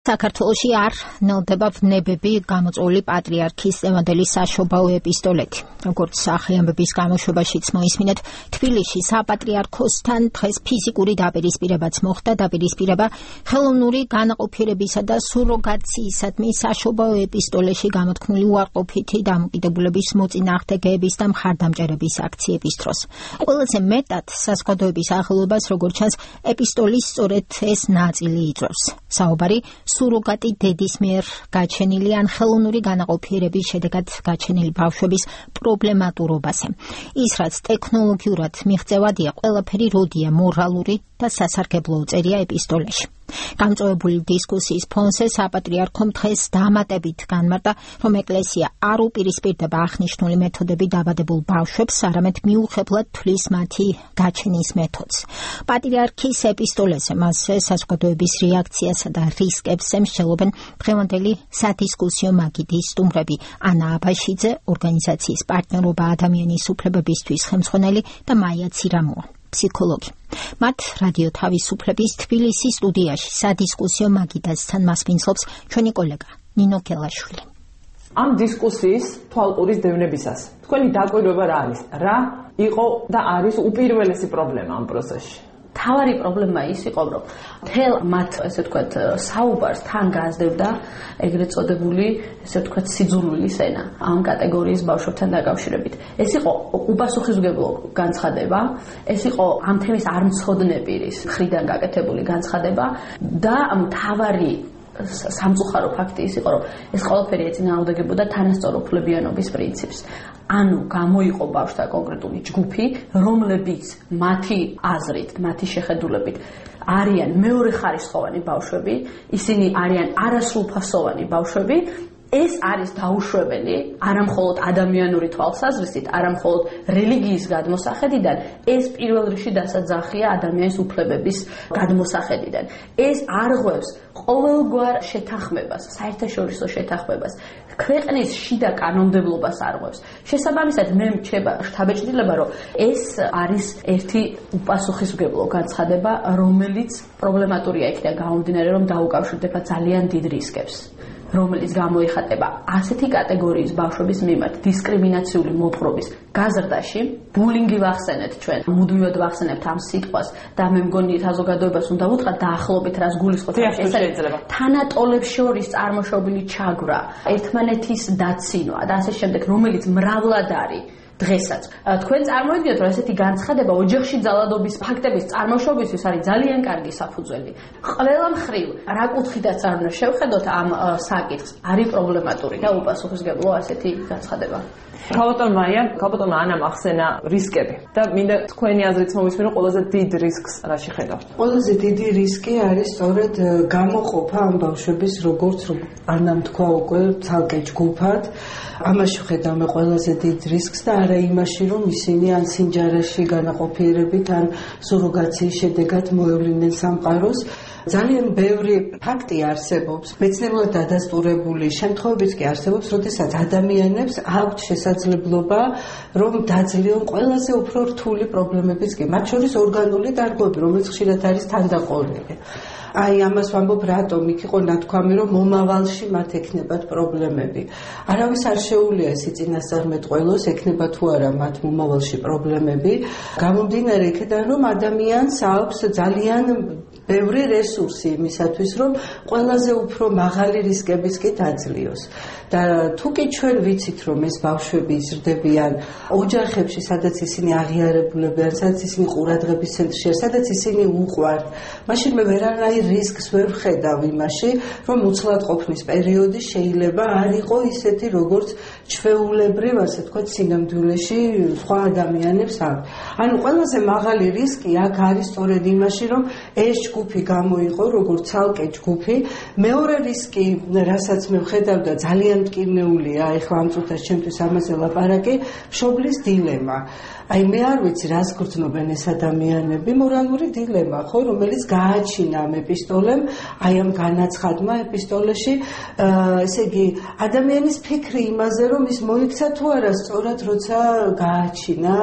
საქართველოში არ ნელდება ვნებები გამოწვეული პატრიარქის წინადელი საშობაო ეპისტოლეთი. Როგორც სახელმწიფოს გამოშვებაშიც მოისმინეთ, თბილისში საპატრიარქოსთან დღეს ფიზიკური დაპირისპირებაც მოხდა. დაპირისპირება ხელოვნური განაყოფიერებისა და სუროგაციისადმი საშობაო ეპისტოლეში გამოთქმული უარყოფითი დამოკიდებულების მოწინააღმდეგეების და მხარდამჭერების აქციების დროს. ყველაზე მეტად საზოგადოების ახალობას, როგორც ჩანს, ეპისტოლის სწორედ ეს ნაწილი იწვევს. საუბარი სუროგატი დედის მიერ გაჩენილი ან ხელოვნური განაყოფიერების შედეგად გაჩენილი ბავშვების პრობლემატურობაზე. ის, რაც ტექნოლოგიურად მიღწევადია, ყველაფერი როდია მორალური და სასარგებლო წერია ეპისტოლეში. გამწვევებული დისკუსიის ფონზე საპატრიარქომ დღეს დამატებით განმარტა, რომ ეკლესია არ უპირისპირდება აღნიშნული მეთოდები დაბადებულ ბავშვებს, არამედ მიუხედავად თვლის მათი გაჩენის მეთოდს. პატრიარქის ეპისტოლეზე მასზე საზოგადოების რეაქციასა და რისკებს ემსჯელობენ დღევანდელი სადისკუსიო მაგიდი სტუმრები ანა აბაშიძე, ორგანიზაციის პარტნიორობა ადამიანის უფლებებისთვის ხელმძღვანელი და მაია ცირამოა, ფსიქოლოგი. მათ რადიო თავისუფლების თბილისის სტუდიაში სადისკუსიო მაგიდასთან მასპინძლობს ჩვენი კოლეგა ნინო გელაშვილი. ამ დისკუსიის თვალყურის დევნებისას თქვენი დაკვირვება რა არის? რა იყო და არის უპირველესი პრობლემა ამ პროცესში? თავარი პრობლემა ის იყო, რომ თელ მათ, ესე ვთქვათ, საუბარს თან გასდევდა ეგრეთ წოდებული, ესე ვთქვათ, სიძულვილის ენა ამ კატეგორიის ბავშვებთან დაკავშირებით. ეს იყო უპასუხისმგებლო განცხადება, ეს იყო ამ თემის არ მცოდნე პირის მხრიდან გაკეთებული განცხადება და თავარი სამწუხარო ფაქტი ის იყო, რომ ეს ყველაფერი ეწინააღმდეგებოდა თანასწორუფლებიანობის პრინციპს. ანუ გამოიყო ბავშვთა კონკრეტული ჯგუფი, რომლებიც მათი აზრით, მათი შეხედულებით არიან მეორეხარისხოვანი ბავშვები, ისინი არიან არასრულფასოვანი ბავშვები. ეს არის დაუშვებელი არამხოლოდ ადამიანური თვალსაზრისით, არამხოლოდ რელიგიის გადმოსახედიდან, ეს პირველ რიგში დასაძახია ადამიანის უფლებების გადმოსახედიდან. ეს არღვევს ყოველგვარ შეთანხმებას, საერთაშორისო შეთანხმებას, ქვეყნის შიდა კანონმდებლობას არღვევს. შესაბამისად, მე მრჩება შთაბეჭდილება, რომ ეს არის ერთი უპასუხისმგებლო განცხადება, რომელიც პრობლემატურია იქნება გამომდინარე, რომ დაუკავშირდება ძალიან დიდ რისკებს, რომელიც გამოიხატება ასეთი კატეგორიის ბავშვების მიმართ დისკრიმინაციული მოპყრობის გაზრდაში. ბულინგი ვახსენეთ ჩვენ, მუდმივად ვახსენებთ ამ სიტყვას და მე მგონი საზოგადოებას უნდა ვუთხრათ დაახლოებით რას გულისხმობთ. ეს თანატოლებს შორის წარმოშობილი ჩაგვრა, ერთმანეთის დაცინვა და ასე შემდეგ, რომელიც მრავლად არის დღესაც. თქვენ წარმოიდგინეთ, რომ ესეთი განცხადება ოჯახში ძალადობის ფაქტების წარმოშობისთვის არის ძალიან კარგი საფუძველი. ყველა მხრივ, რა კუთხიდაც არ უნდა შევხედოთ ამ საკითხს, არის პრობლემატური და უპასუხისმგებლო ასეთი განცხადება. ქალბატონ მაია, ქალბატონ ანამ ახსენა რისკები და მინდა თქვენი აზრიც მომისმინო, ყველაზე დიდ რისკს რაში ხედავთ? ყველაზე დიდი რისკი არის სწორედ გამოყოფა ამ ბავშვების, როგორც ანამ თქვა უკვე, ცალკე ჯგუფად. ამაში ხედავთ ყველაზე დიდ რისკს და არა იმაში, რომ ისინი ან სინჯარაში განაყოფიერებით, ან სუროგაციის შედეგად მოევლინեն სამყაროს. ძალიან ბევრი ფაქტი არსებობს, მეცნიერულად დადასტურებული შემთხვევებიც კი არსებობს, როდესაც ადამიანებს აქვთ შესაძლებლობა, რომ დაძლიონ ყველაზე უფრო რთული პრობლემებიც კი, მათ შორის ორგანული დარღვევები, რომელიც ხშირად არის თანდაყოლილი. აი ამას ვამბობ, რატომ იქ იყო ნათქვამი, რომ მომავალში მათ ექნებათ პრობლემები. არავის არ შეუძლია ეს წინასწარმეტყველოს, ექნება თუ არა მათ მომავალში პრობლემები. გამომდინარე იქიდან, რომ ადამიანს აქვს ძალიან ბევრი რესურსი იმისათვის, რომ ყველაზე უფრო მაღალი რისკებიც კი დაძლიოს. და თუ კი ჩვენ ვიცით, რომ ეს ბავშვები იზრდებიან ოჯახებში, სადაც ისინი აღიარებულებიან, სადაც ისინი ყურადღების ცენტრშია, სადაც ისინი უყვართ, მაშინ მე ვერავინ რისკს ვერ ვხედავ იმაში, რომ უცლად ყოფნის პერიოდი შეიძლება არ იყო ისეთი, როგორც ჩვეულებრივ, ასე ვთქვათ, სინამდვილეში სხვა ადამიანებს აქვს. ანუ ყველაზე მაღალი რისკი აქ არის სწორედ იმაში, რომ ეს ჯგუფი გამოიყო როგორც ცალკე ჯგუფი. მეორე რისკი, რასაც მე ვხედავ და ძალიან მტკივნეულია, ეხლა ამ წუთას ჩემთვის ამაზე ლაპარაკი, მშობლის დილემა. აი მე არ ვიცი რას გრძნობენ ეს ადამიანები, მორალური დილემა, ხო, რომელიც გააჩინა ამ ეპისტოლემ, აი ამ განაცხადმა ეპისტოლეში, ესე იგი ადამიანის ფიქრი იმაზე, რომ ის მოიქცა თუ არა სწორად, როცა გააჩინა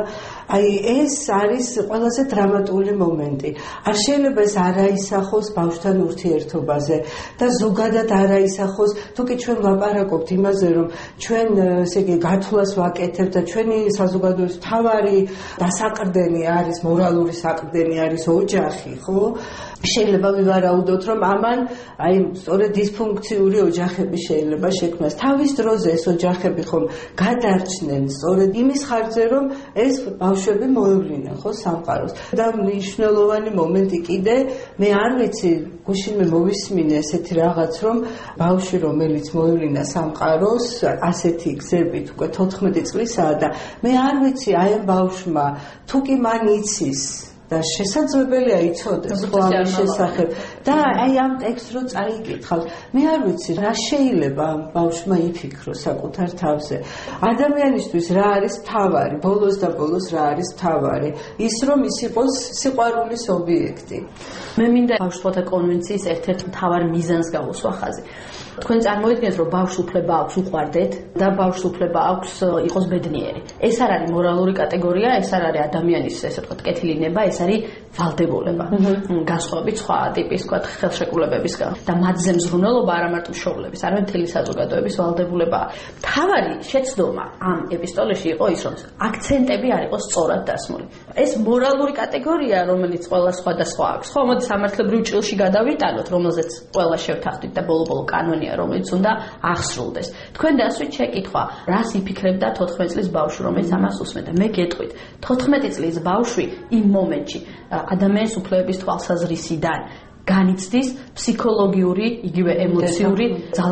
აი ეს არის ყველაზე დრამატული მომენტი. არ შეიძლება ეს არ აისახოს ბავშვთან ურთიერთობაზე და ზოგადად არ აისახოს, თუკი ჩვენ ვლაპარაკობთ იმაზე, რომ ჩვენ ესე იგი გათვლას ვაკეთებთ და ჩვენი საზოგადოების მთავარი დასაყრდენი არის, მორალური საყრდენი არის ოჯახი, ხო? შეიძლება ვივარაუდოთ, რომ ამან აი სწორედ დისფუნქციური ოჯახები შეიძლება შექმნას. თავის დროზე ეს ოჯახები ხომ გადარჩნენ სწორედ იმის ხარჯზე, რომ ეს ბავშვები მოევლინან ხო სამყაროს. და მნიშვნელოვანი მომენტი კიდე, მე არ ვიცი, გუშინ მე მოვისმინე ესეთი რაღაც, რომ ბავშვი რომელიც მოევლინა სამყაროს ასეთი გზებით უკვე 14 წლისაა და მე არ ვიცი აი ამ ბავშვმა თუ კი მან იცის და შესაძლებელია იცოდეს ხო ამის შესახებ და აი ამ ტექსტს რო წაიკითხავს მე არ ვიცი რა შეიძლება ამ ბავშვმა იფიქროს საკუთარ თავზე ადამიანისთვის რა არის მთავარი ბოლოს და ბოლოს რა არის მთავარი ის რომ ის იყოს სიყვარულის ობიექტი მე მინდა ბავშვთა კონვენციის ერთ-ერთ მთავარ მიზანს გავუსვა ხაზი თქვენ წარმოიდგინეთ რომ ბავშვს უფლება აქვს უყვარდეთ და ბავშვს უფლება აქვს იყოს ბედნიერი ეს არ არის მორალური კატეგორია ეს არ არის ადამიანის ესე ვთქვათ კეთილინება ეს არის ვალდებულება განსხვავებით სხვა ტიპის ვთქვათ ხელშეკრულებებისგან და მათზე მზრუნველობა არა მარტო მშობლების არამედ მთელი საზოგადოების ვალდებულებაა მთავარი შეცდომა ამ ეპისტოლეში იყო ის რომ აქცენტები არ იყოს სწორად დასმული ეს მორალური კატეგორია რომელიც ყველა სხვადასხვა აქვს ხო მოდი სამართლებრივ ჭრილში გადავიტანოთ რომელზეც ყველა შევთანხმდით და ბოლო-ბოლო კანონია რომელიც უნდა აღსრულდეს თქვენ დასვით შეკითხვა რას იფიქრებდა 14 წლის ბავშვი რომელიც ამას უსმენდა მე გეტყვით 14 წლის ბავშვი იმ მომენტში ადამიანის უფლებების თვალსაზრისიდან განიცდის ფსიქოლოგიური იგივე ემოციური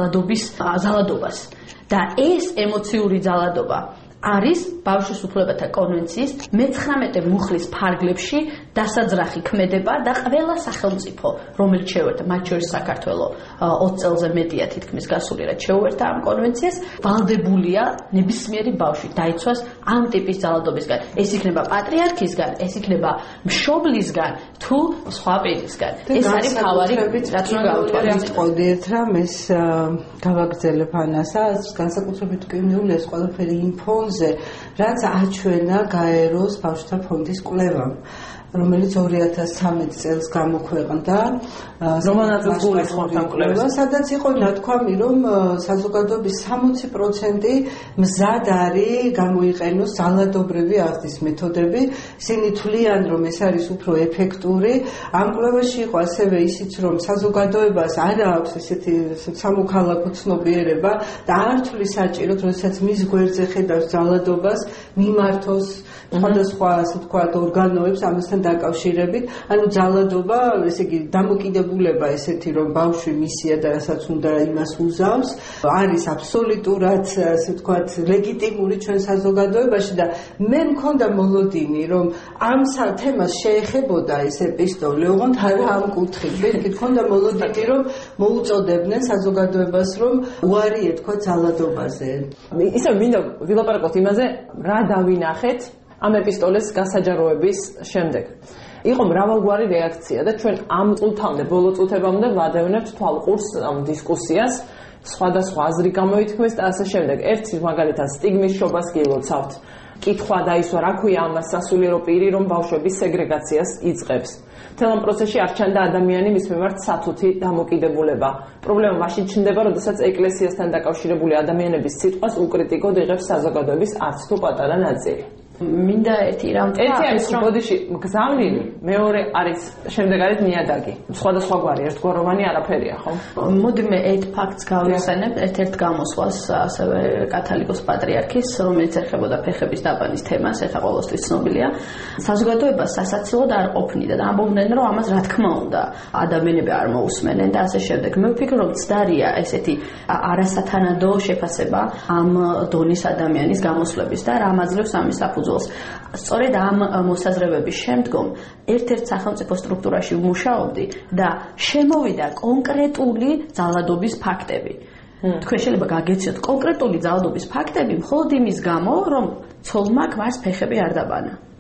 ძალადობას და ეს ემოციური ძალადობა არის ბავშვის უფლებათა კონვენციის 19 მუხლის ფარგლებში დასაძრახი ქმედება და ყველა სახელმწიფო რომელიც შეუერთდა მათ შორის საქართველოს 20 წელზე მეტია თითქმის გასული რაც შეუერთდა ამ კონვენციას ვალდებულია ნებისმიერი ბავშვი დაიცვას ამ ტიპის ძალადობისგან ეს იქნება პატრიარქისგან ეს იქნება მშობლისგან თუ სხვა პირისგან ეს არის მთავარი რაც უნდა გავუთვალისწინოთ ყოდიეთ რამ ეს გავაგრძელებ ანასაც განსაკუთრებით კინული ეს ყველაფერი ინფო რაც აჩვენა გაეროს ბავშვთა ფონდის კვლევამ რომელიც 2013 წელს გამოქვეყნდა რომელზეც გულისხმობთ ამ კვლევას სადაც იყო ნათქვამი რომ საზოგადოების 60% მზად არის გამოიყენოს ძალადობრივი აღზრდის მეთოდები ისინი თვლიან რომ ეს არის უფრო ეფექტური ამ კვლევაში იყო ასევე ისიც რომ საზოგადოებას არ აქვს ესეთი სამოქალაქო ცნობიერება და არ თვლის საჭიროდ როდესაც მის გვერდზე ხედავს ძალადობას მიმართოს სხვადასხვა ასე ვთქვათ ორგანოებს ამასთან დაკავშირებით, ანუ ძალადობა, ესე იგი, დამოკიდებულება ესეთი, რომ ბავშვი მისია და რასაც უნდა იმას უზავს, არის აბსოლუტურად, ასე ვთქვათ, ლეგიტიმური ჩვენ საზოგადოებაში და მე მქონდა მოლოდინი, რომ ამ თემას შეეხებოდა ეს ეპისტოლე, ოღონდ არა ამ კუთხით. მე მქონდა მოლოდინი, რომ მოუწოდებდნენ საზოგადოებას, რომ უარი ეთქვა ძალადობაზე. ისე მინდა ვილაპარაკოთ იმაზე, რა დავინახეთ ამ ეპისტოლეს გასაჯაროების შემდეგ. იყო მრავალგვარი რეაქცია და ჩვენ ამ წუთამდე ბოლო წუთებამდე ვადევნებთ თვალყურს ამ დისკუსიას, სხვადასხვა აზრი გამოითქმეს და ასე შემდეგ. ერთი მაგალითად სტიგმის შობას გილოცავთ. კითხვა დაისვა, რა ქვია ამას სასულიერო პირი, რომ ბავშვების სეგრეგაციას იწყებს. მთელ ამ პროცესში არ ჩანდა ადამიანი მის მიმართ სათუთი დამოკიდებულება. პრობლემა მაშინ ჩნდება, როდესაც ეკლესიასთან დაკავშირებული ადამიანების სიტყვას უკრიტიკოდ იღებს საზოგადოების არც თუ პატარა ნაწილი. მინდა ერთი რამ ერთი არის რომ ბოდიში გზავნილი, მეორე არის შემდეგ არის ნიადაგი. სხვადასხვაგვარი ერთგვაროვანი არაფერია, ხო? მოდი მე ერთ ფაქტს გავიხსენებ, ერთ გამოსვლას ასევე კათალიკოს პატრიარქის, რომელიც ეხებოდა ფეხების დაბანის თემას, ეხა ყოველთვის ცნობილია. საზოგადოებას სასაცილოდ არ ყოფნიდა და ამბობდნენ, რომ ამას რა თქმა უნდა, ადამიანები არ მოусმენენ და ასე შემდეგ. მე ვფიქრობ, რომ ცდარია ესეთი არასათანადო შეფასება ამ დონის ადამიანის გამოსვლების და რა მაძლევს ამის საფუძველს. სწორედ ამ მოსაზრებების შემდგომ ერთ-ერთ სახელმწიფო სტრუქტურაში ვმუშაობდი და შემოვიდა კონკრეტული ძალადობის ფაქტები. თქვენ შეიძლება გაგეცნოთ კონკრეტული ძალადობის ფაქტები მხოლოდ იმის გამო, რომ ცოლმა ქმარს ფეხები არ დაბანა.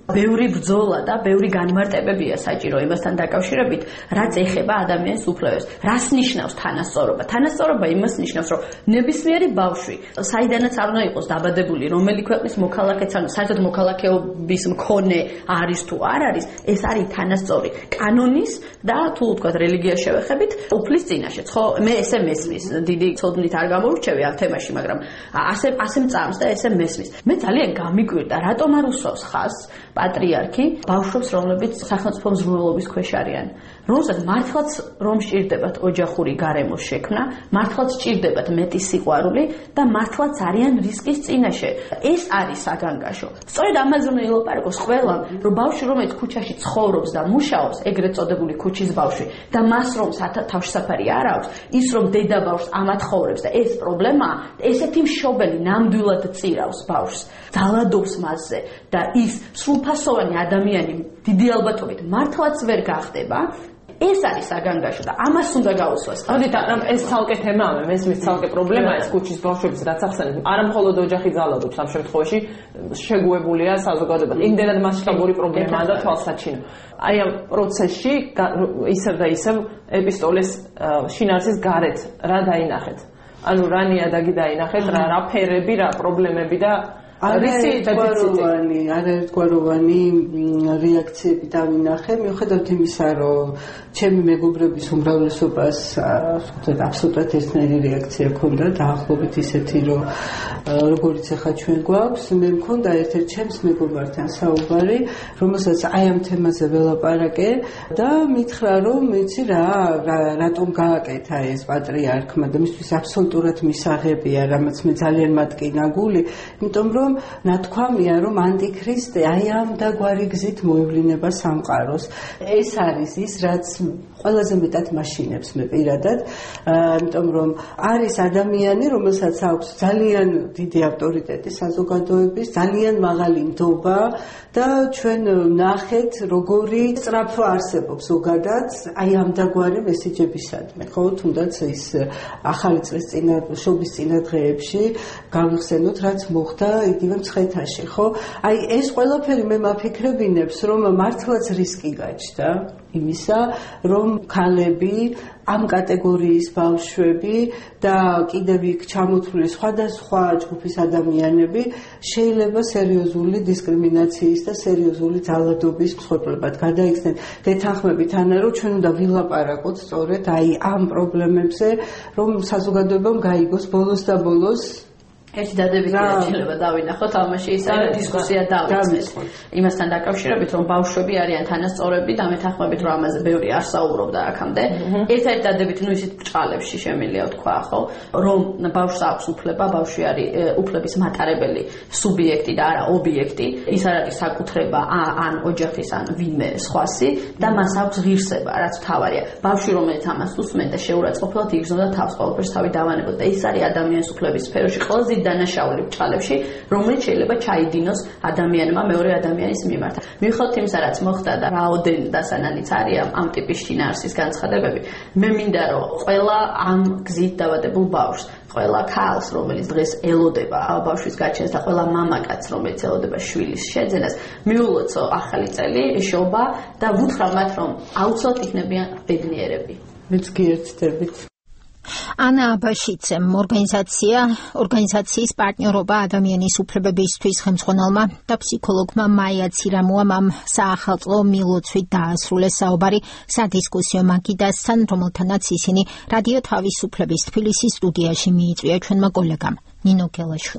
ბევრი ბრძოლა და ბევრი განმარტებებია საჭირო იმასთან დაკავშირებით, რაც ეხება ადამიანის უფლებებს. რას ნიშნავს თანასწორობა? თანასწორობა იმას ნიშნავს, რომ ნებისმიერი ბავშვი, საიდანაც არ უნდა იყოს დაბადებული, რომელი ქვეყნის მოქალაქეც ან საერთოდ მოქალაქეობის მქონე არის თუ არ არის, ეს არის თანასწორი კანონის და თუ ვთქვათ რელიგიას შევეხებით, უფლის წინაშეც. ხო, მე ესე მესმის, დიდი ცოდნით არ გამორჩევი ამ თემაში, მაგრამ ასე მწამს და ესე მესმის. მე ძალიან გამიკვირდა, რატომ არ უსვავს ხაზს პატრიარქი ბავშვებს, რომლებიც სახელმწიფო მზრუნველობის ქვეშ არიან. რომელსაც მართლაც რომ სჭირდებათ ოჯახური გარემოს შექმნა, მართლაც სჭირდებათ მეტი სიყვარული და მართლაც არიან რისკის წინაშე. ეს არის საგანგაშო. სწორედ ამაზე უნდა ილაპარაკოს ყველამ, რომ ბავშვი, რომელიც ქუჩაში ცხოვრობს და მუშაობს, ეგრეთ წოდებული ქუჩის ბავშვი, და მას რომ თავშესაფარი არ აქვს, ის რომ დედა ბავშვს ამათ ხოვრებს და ეს პრობლემაა, ესეთი მშობელი ნამდვილად წირავს ბავშვს, ძალადობს მასზე და ის სრულფასოვანი ადამიანი დიდი ალბათობით მართლაც ვერ გახდება. ეს არის საგანგაშო და ამას უნდა გაუსვას. მოდით, ეს ცალკე თემაა, მესმის ცალკე პრობლემაა ეს ქუჩის ბავშვების რაც ახსენეთ. არა მხოლოდ ოჯახი ძალადობს ამ შემთხვევაში, შეგუებულია საზოგადოება. იმდენად მასშტაბური პრობლემაა და თვალსაჩინო. აი ამ პროცესში ისევ და ისევ ეპისტოლეს შინაარსის გარეთ რა დაინახეთ? ანუ რა ნიადაგი დაინახეთ, რა ფერები, რა პრობლემები და არაერთგვაროვანი რეაქციები დავინახე, მიუხედავად იმისა, რომ ჩემი მეგობრების უმრავლესობას აბსოლუტურად ერთნაირი რეაქცია ჰქონდა, დაახლოებით ისეთი, რომ როგორიც ახლა ჩვენ გვაქვს, მე მქონდა ერთ-ერთ ჩემს მეგობართან საუბარი, რომელსაც აი ამ თემაზე ველაპარაკე და მითხრა, რომ იცი რა, რატომ გააკეთა ეს პატრიარქმა და მისთვის აბსოლუტურად მისაღებია, რამაც მე ძალიან მატკინა გული, იმიტომ რომ ნათქვამია, რომ ანტიქრისტე აი ამ და გვარი გზით მოევლინება სამყაროს. ეს არის ის, რაც ყველაზე მეტად მაშინებს მე პირადად, იმიტომ რომ არის ადამიანი, რომელსაც აქვს ძალიან დიდი ავტორიტეტი საზოგადოების, ძალიან მაღალი ნდობა და ჩვენ ნახეთ, როგორი სწრაფვა არსებობს ზოგადად აი ამ და გვარი მესიჯებისადმი, ხო, თუნდაც ის ახალი წლის შობის წინა დღეებში გავიხსენოთ, რაც მოხდა იგივე მცხეთაში, ხო? აი ეს ყველაფერი მე მაფიქრებინებს, რომ მართლაც რისკი გაჩნდა იმისა, რომ ქალები, ამ კატეგორიის ბავშვები და კიდევ იქ ჩამოთვლილი სხვადასხვა ჯგუფის ადამიანები შეიძლება სერიოზული დისკრიმინაციის და სერიოზული ძალადობის მსხვერპლად გადაიქცნენ. გეთანხმებით, ანა, რომ ჩვენ უნდა ვილაპარაკოთ სწორედ აი ამ პრობლემებზე, რომ საზოგადოებამ გაიგოს ბოლოს და ბოლოს ერთი დადებითი შეიძლება დავინახოთ, ამაში ის არის დისკუსია დავიწყეთ. იმასთან დაკავშირებით, რომ ბავშვები არიან თანასწორები და მეთანხმებით, რომ ამაზე ბევრი არ საუბრობდა აქამდე. ერთ-ერთი დადებითი, ისეთ ბრჭყალებში შემიძლია ვთქვა, ხო, რომ ბავშვს აქვს უფლება, ბავშვი არის უფლების მატარებელი სუბიექტი და არა ობიექტი. ის არ არის საკუთრება ან ოჯახის ან ვინმე სხვასი და მას აქვს ღირსება, რაც მთავარია. ბავშვი, რომელიც ამას უსმენდა, შეურაცხყოფილად იგრძნობდა თავს, ყველაფერს თავი დავანებოდა და ის არის ადამიანის უფლების სფეროში ყველაზე დანაშაული ბრჭყალებში, რომელიც შეიძლება ჩაიდინოს ადამიანმა მეორე ადამიანის მიმართ. მიუხედავად იმისა, რაც მოხდა და რაოდენ დასანანიც არის ამ ტიპის შინაარსის განცხადებები, მე მინდა რომ ყველა ამ გზით დავადებულ ბავშვს, ყველა ქალს, რომელიც დღეს ელოდება ბავშვის გაჩენას და ყველა მამაკაც, რომელიც ელოდება შვილის შეძენას, მიულოცო ახალი წელი, შობა და ვუთხრა მათ, რომ აუცილებლად იქნებიან ბედნიერები. მეც გიერთდებით. ანა აბაშიძემ ორგანიზაციის პარტნიორობა ადამიანის უფლებებისთვის ხელმძღვანელმა და ფსიქოლოგმა მაია ცირამუამ ამ საახალწლო მილოცვით დაასრულეს საუბარი სადისკუსიო მაგიდასთან, რომელთანაც ისინი რადიო თავისუფლების თბილისის სტუდიაში მიიწვია ჩვენმა კოლეგამ ნინო გელაშვილი.